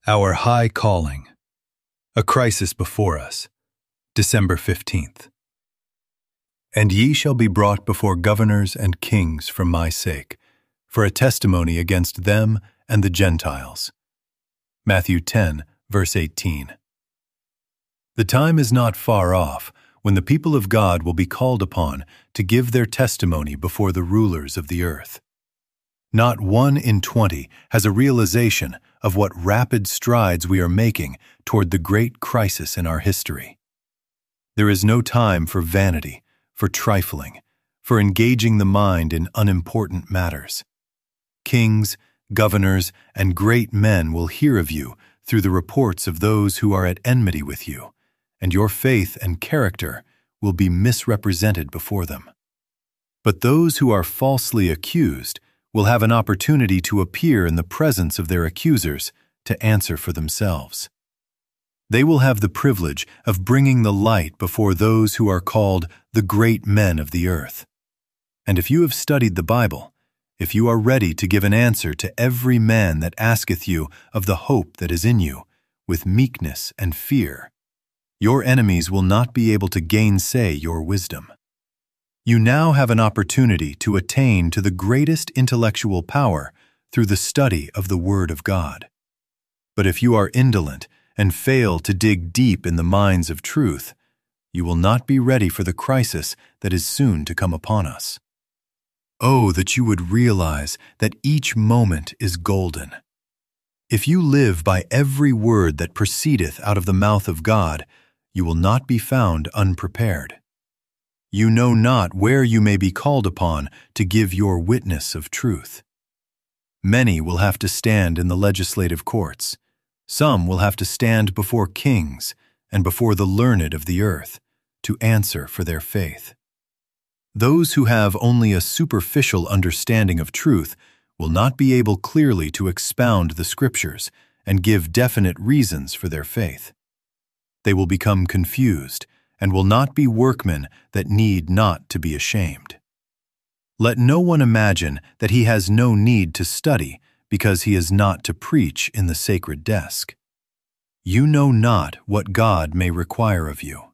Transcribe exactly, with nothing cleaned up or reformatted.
Our High Calling. A Crisis Before Us. December fifteenth. And ye shall be brought before governors and kings for my sake, for a testimony against them and the Gentiles. Matthew ten, verse eighteen. The time is not far off when the people of God will be called upon to give their testimony before the rulers of the earth. Not one in twenty has a realization of what rapid strides we are making toward the great crisis in our history. There is no time for vanity, for trifling, for engaging the mind in unimportant matters. Kings, governors, and great men will hear of you through the reports of those who are at enmity with you, and your faith and character will be misrepresented before them. But those who are falsely accused will have an opportunity to appear in the presence of their accusers to answer for themselves. They will have the privilege of bringing the light before those who are called the great men of the earth. And if you have studied the Bible, if you are ready to give an answer to every man that asketh you of the hope that is in you, with meekness and fear, your enemies will not be able to gainsay your wisdom. You now have an opportunity to attain to the greatest intellectual power through the study of the Word of God. But if you are indolent and fail to dig deep in the mines of truth, you will not be ready for the crisis that is soon to come upon us. Oh, that you would realize that each moment is golden. If you live by every word that proceedeth out of the mouth of God, you will not be found unprepared. You know not where you may be called upon to give your witness of truth. Many will have to stand in the legislative courts. Some will have to stand before kings and before the learned of the earth to answer for their faith. Those who have only a superficial understanding of truth will not be able clearly to expound the Scriptures and give definite reasons for their faith. They will become confused and will not be workmen that need not to be ashamed. Let no one imagine that he has no need to study because he is not to preach in the sacred desk. You know not what God may require of you.